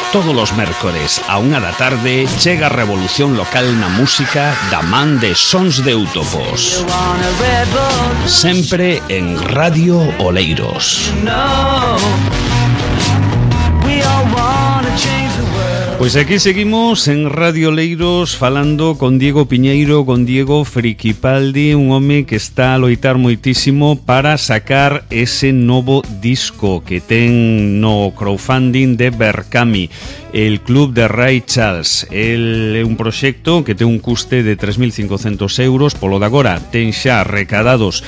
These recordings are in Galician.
Todos os mércores a 1 da tarde chega a revolución local na música da man de Sons de Útopos. Sempre en Radio Oleiros. Pois aquí seguimos en Radio Oleiros falando con Diego Piñeiro, con Diego Friquipaldi, un home que está a loitar moitísimo para sacar ese novo disco que ten no crowdfunding de Berkami, el Club de Ray Charles. É un proxecto que ten un custe de 3.500 euros, polo de agora ten xa recadados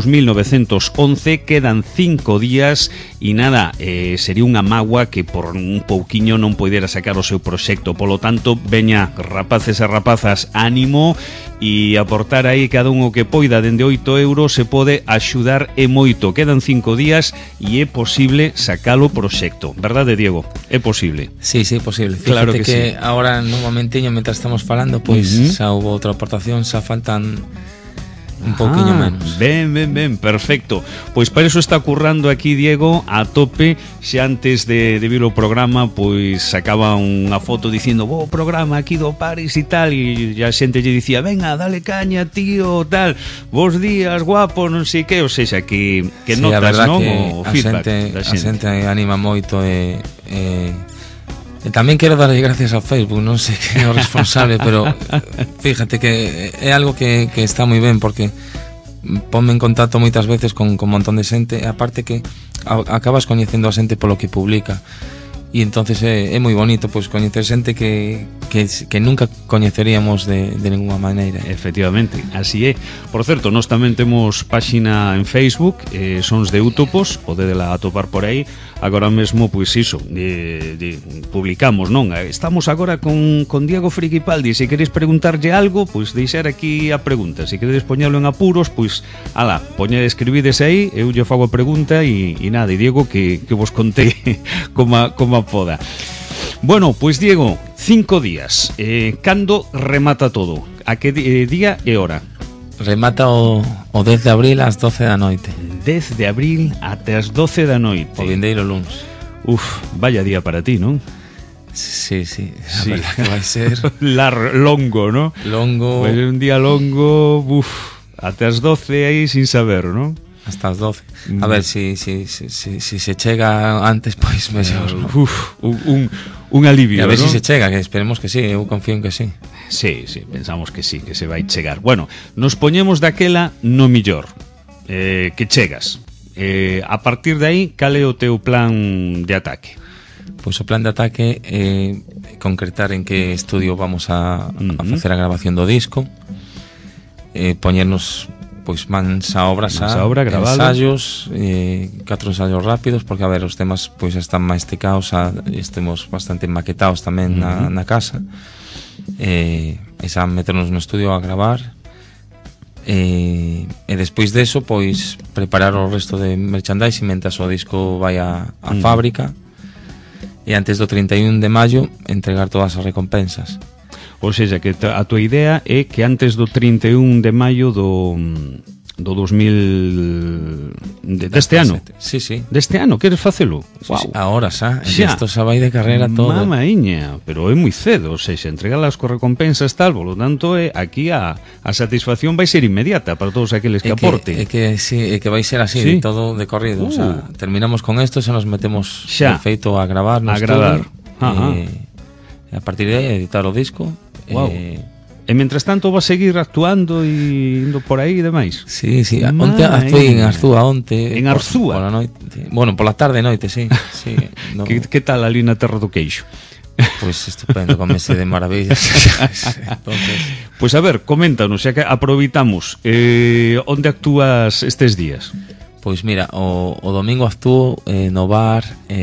2.911, quedan 5 días e nada, sería unha mágoa que por un pouquiño non poidera sacar o seu proxecto. Polo tanto, veña, rapaces e rapazas, ánimo e aportar aí cada un o que poida. Dende 8 euros se pode axudar e moito. Quedan 5 días e é posible sacalo o proxecto, verdade, Diego? É posible. Sí, sí, posible. Fíjate Claro que sí. Ahora, nun momentiño, mientras estamos falando, pois xa hubo outra aportación, xa faltan un pouquiño menos. Ben, perfecto. Pois para eso está currando aquí Diego a tope. Xa antes de vir o programa, pois sacaba unha foto dicindo o programa aquí do Paris e tal, e a xente lle dicía, venga, dale caña, tío, tal, bos días, guapo, non sei que, ou seja, que sí, notas, non? O feedback da xente. A xente anima moito e tamén quero darlle gracias ao Facebook, non sei que é o responsable, pero fíjate que é algo que está moi ben, porque ponme en contacto moitas veces con un montón de xente, e aparte que acabas coñecendo a xente polo que publica, e entonces é moi bonito pois coñecer xente que nunca coñeceríamos de ninguna maneira. Efectivamente, así é. Por certo, nós tamén temos páxina en Facebook, Sons de Útopos, podedela atopar por aí. Agora mesmo, pois iso, publicamos, non? Estamos agora con Diego Friquipaldi. Se queréis preguntarlle algo, pois deixar aquí a pregunta. Se queredes poñelo en apuros, pois ala, escribides aí, eu lle fago a pregunta e nada, e Diego que vos contei como poda. Bueno, pois Diego, 5 días. Cando remata todo? A que día e hora? Remata o 10 de abril ás 12 da noite. 10 de abril até as 12 da noite. O vindeiro luns. Uf, vaya día para ti, non? Sí. A verdad que vai ser longo, ¿no? Longo. Vai ser un día longo, até as 12 aí sin saber, ¿no? Hasta as 12. A ver, si se chega antes, pois mellor, ¿no? Un alivio, e a ver, ¿no? Si se chega, que esperemos que sí, eu confío en que sí. Sí, pensamos que sí, que se vai chegar. Bueno, nos poñemos daquela no millor, que chegas. A partir de aí, cal é o teu plan de ataque? Pois o plan de ataque é concretar en que estudio vamos a facer a grabación do disco, poñernos pois mans a obra, ensayos, 4 ensayos rápidos, porque a ver, os temas pois están máis tecaos, estemos bastante maquetados tamén na casa, e xa meternos no estudio a gravar, e despois deso pois preparar o resto de merchandising mentras o disco vai a fábrica, e antes do 31 de maio entregar todas as recompensas. Ou seja, que a tua idea é que antes do 31 de maio do 2000 deste ano. Sí. Deste ano, queres facelo? Sí, wow. Ahora xa, isto xa vai de carreira todo. Mamaiña, pero é moi cedo, ou seja, entregalas con recompensas tal, polo tanto aquí a satisfacción vai ser inmediata para todos aqueles que aporten. É que vai ser así, sí. Todo de corrido, o sea, terminamos con isto, xa nos metemos de feito a gravar no estudio, e a partir de aí editar o disco. Wow. E mentras tanto vas seguir actuando e indo por aí e demais. Sí. Onte actuei en Arzúa onte. En Arzúa? Pola noite. Bueno, pola tarde e noite, sí. No. Que tal ali na Terra do Queixo? Pois estupendo, comese de maravillas. Pois a ver, coméntanos, xa que aproveitamos, onde actúas estes días? Pois mira, o domingo actúo no bar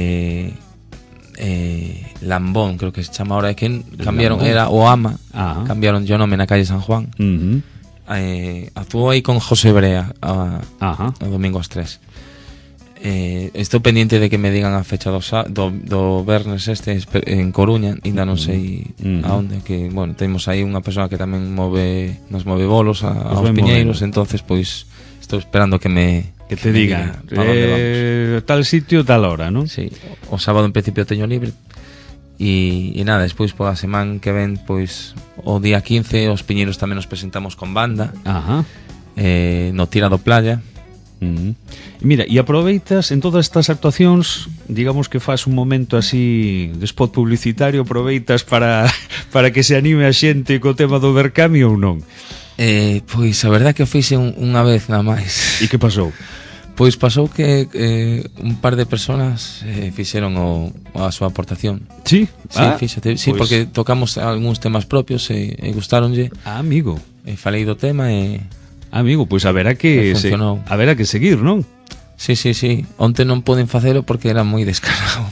Lambón, creo que se chama ahora, que cambiaron, Lambón. Era o Ama, cambiaron yo nome na calle San Juan. Actuou aí con José Brea o domingo ás 3. Estou pendiente de que me digan a fecha do Bernes en Coruña, ainda non sei aonde, que, bueno, temos aí unha persoa que tamén nos move bolos aos piñeiros, entonces pois estou esperando que te digan tal sitio, tal hora, ¿no? Sí, o sábado en principio teño libre E nada, despois pola semana que ven, pois o día 15 os Piñeiros tamén nos presentamos con banda. Ajá. No Tira do Playa. Mira, e aproveitas en todas estas actuacións, digamos que faz un momento así de spot publicitario, aproveitas para que se anime a xente co tema do Berkami ou non? Pois a verdade que o fixe unha vez nada máis. E que pasou? Pois pasou que un par de personas fixeron a súa aportación. Sí? Fíxate, sí, porque tocamos algúns temas propios e gustaronlle. Amigo. Falei do tema e... Amigo, pois haberá que seguir, non? Sí. Onte non poden facelo porque era moi descarado,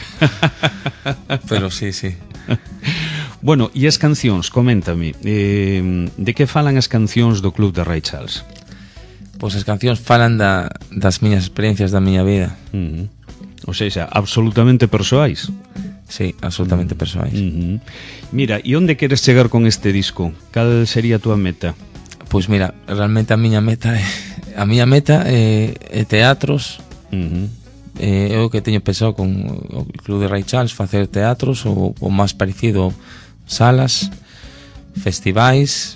pero sí. Bueno, e as cancións, coméntame, de que falan as cancións do Club de Ray Charles? Pois as cancións falan das miñas experiencias da miña vida. O sea, absolutamente persoais. Sí, absolutamente persoais. Mira, e onde queres chegar con este disco? Cal sería a túa meta? Pois mira, realmente a miña meta é teatros. É o que teño pensado con o Club de Ray Charles, facer teatros ou máis parecido, salas, festivais,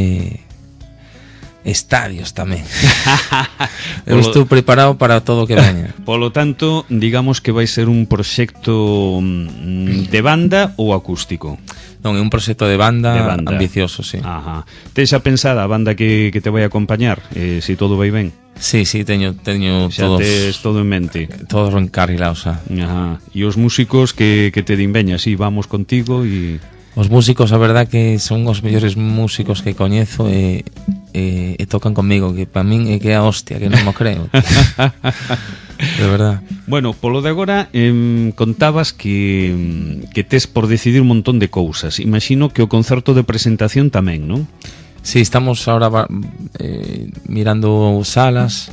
estadios tamén. Eu estou preparado para todo o que veña. Polo tanto, digamos que vai ser un proxecto de banda ou acústico? Non, é un proxecto de banda ambicioso, sí. Ajá. Tes xa pensada a banda que te vai acompañar, se todo vai ben? Sí, teño xa todos. Tes todo en mente. Todos encarrilados, xa. Ajá. E os músicos que te din veña, sí, vamos contigo e... Os músicos, a verdad que son os mellores músicos que coñezo e tocan comigo, que para min é que é a hostia, que non mo creo. De verdad. Bueno, polo de agora contabas que tes por decidir un montón de cousas. Imagino que o concerto de presentación tamén, non? Sí, estamos ahora mirando salas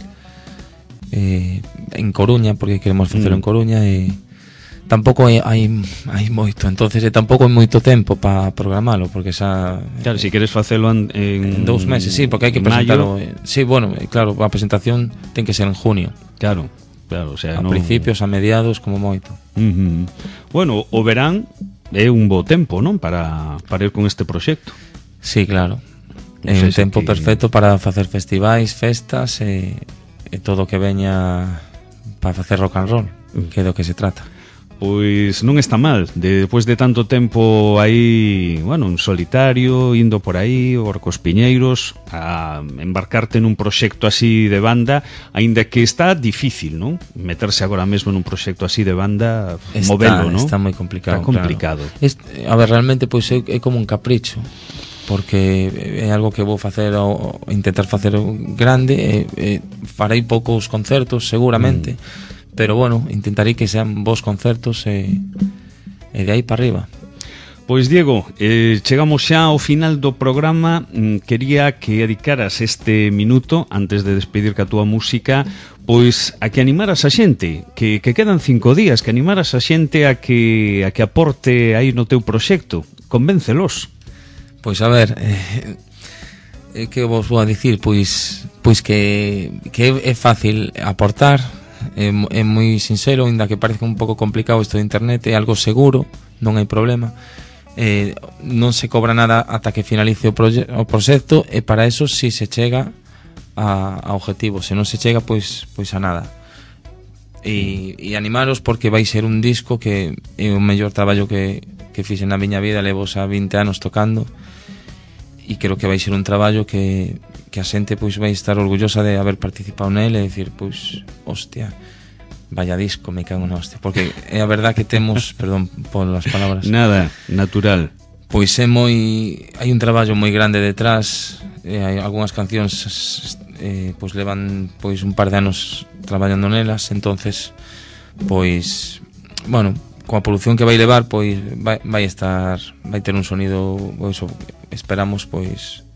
en Coruña, porque queremos facelo en Coruña e tampouco hai moito, entonces tampouco hai moito tempo para programalo, porque xa... Claro, se queres facelo en 2 meses, sí, porque hai que presentarlo. Sí, bueno, claro, a presentación ten que ser en junio. Claro, o sea, a principios, a mediados, como moito. Bueno, o verán é un bo tempo, non? Para ir con este proxecto. Sí, claro. É un tempo perfecto para facer festivais, festas e todo o que veña para facer rock and roll, que é do que se trata. Pois non está mal, despois de tanto tempo aí, bueno, en solitario, indo por aí, cos Piñeiros, a embarcarte nun proxecto así de banda, aínda que está difícil, non? Meterse agora mesmo nun proxecto así de banda, movelo, non? Está moi complicado. Está complicado. Claro. A ver, realmente pois é como un capricho, porque é algo que vou facer ou intentar facer grande, farei poucos concertos seguramente. Pero bueno, intentarei que sean bons concertos e de aí para arriba. Pois Diego, chegamos xa ao final do programa. Quería que dedicaras este minuto, antes de despedir ca túa música, pois a que animaras a xente, que quedan 5 días, que animaras a xente a que aporte aí no teu proxecto. Convéncelos. Pois a ver, que vos vou a dicir? Pois que é fácil aportar. É moi sincero, ainda que parece un pouco complicado isto de internet, é algo seguro, non hai problema. Non se cobra nada ata que finalice o proxecto e para eso si se chega a objetivo, se non se chega pois a nada. E animaros porque vai ser un disco que é o mellor traballo que fixen na miña vida, levo xa 20 anos tocando e creo que vai ser un traballo que a xente pois vai estar orgullosa de haber participado nele e decir, pois, hostia, vaya disco, me cago na hostia, porque é a verdad que temos, perdón polas palabras. Nada, natural. Pois é hai un traballo moi grande detrás, hai algunhas cancións pois levan pois un par de anos traballando nelas, entonces pois, bueno, coa produción que vai levar, pois vai ter un sonido, pois esperamos pois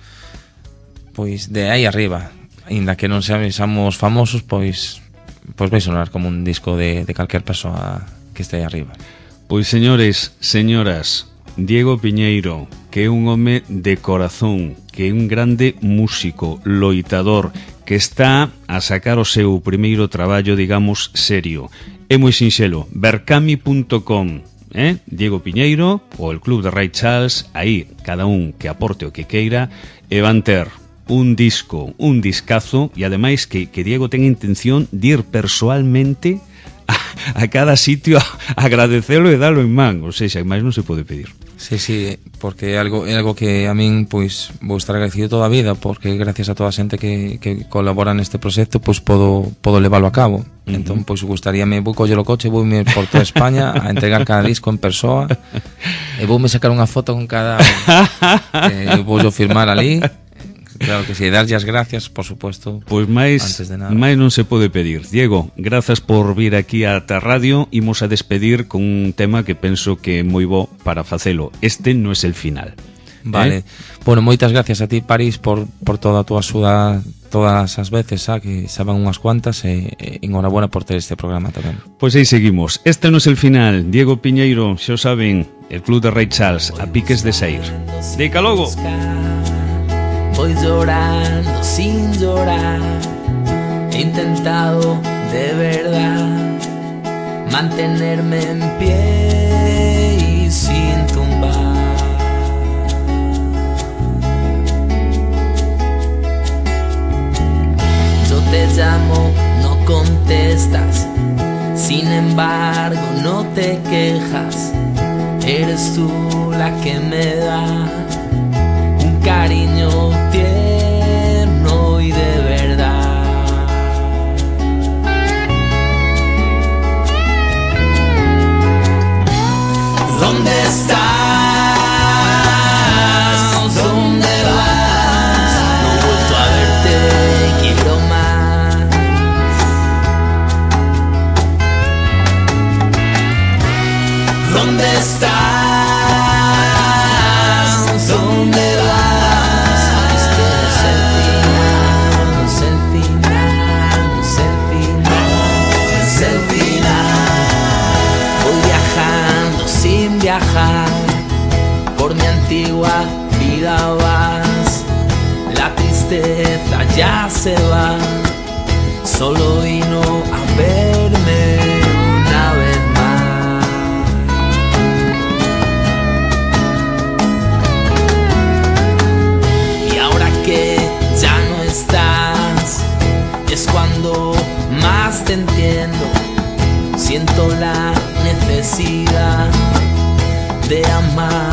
de aí arriba, ainda que non seamos famosos, pois vai sonar como un disco de calquer persoa que este aí arriba. Pois señores, señoras, Diego Piñeiro, que é un home de corazón, que é un grande músico, loitador, que está a sacar o seu primeiro traballo, digamos, serio. É moi sinxelo, berkami.com, Diego Piñeiro ou el Club de Ray Charles, aí cada un que aporte o que queira, e van ter un disco, un discazo, e ademais que Diego ten intención de ir persoalmente a cada sitio a agradecelo e dalo en man, ou seja, máis non se pode pedir. Sí, porque é algo que a min pois vou estar agradecido toda a vida, porque gracias a toda a xente que colabora neste proxecto pois podo leválo a cabo. Entón pois gustaríame, vou coller o coche, voume por toda España a entregar cada disco en persoa e voume sacar unha foto con cada vou firmar ali. Claro que sí, darlle as gracias, por supuesto. Pois máis non se pode pedir. Diego, grazas por vir aquí a ta radio. Imos a despedir con un tema que penso que é moi bo para facelo. Este non é el final. Vale. Bueno, moitas gracias a ti, París, por toda a túa axuda todas as veces, que xa van unhas cuantas, e enhorabuena por ter este programa tamén. Pois aí seguimos. Este non é el final. Diego Piñeiro, xa o saben, el Club de Ray Charles, a piques de sair. Dica logo. Voy llorando sin llorar, he intentado de verdad mantenerme en pie y sin tumbar. Yo te llamo, no contestas, sin embargo no te quejas, eres tú la que me da cariño tierno y de verdad. ¿Dónde estás? ¿Dónde vas? No he vuelto a verte, quiero más. ¿Dónde estás? Por mi antigua vida vas, la tristeza ya se va, solo vino a verme una vez más. Y ahora que ya no estás, es cuando más te entiendo, siento la necesidad de amar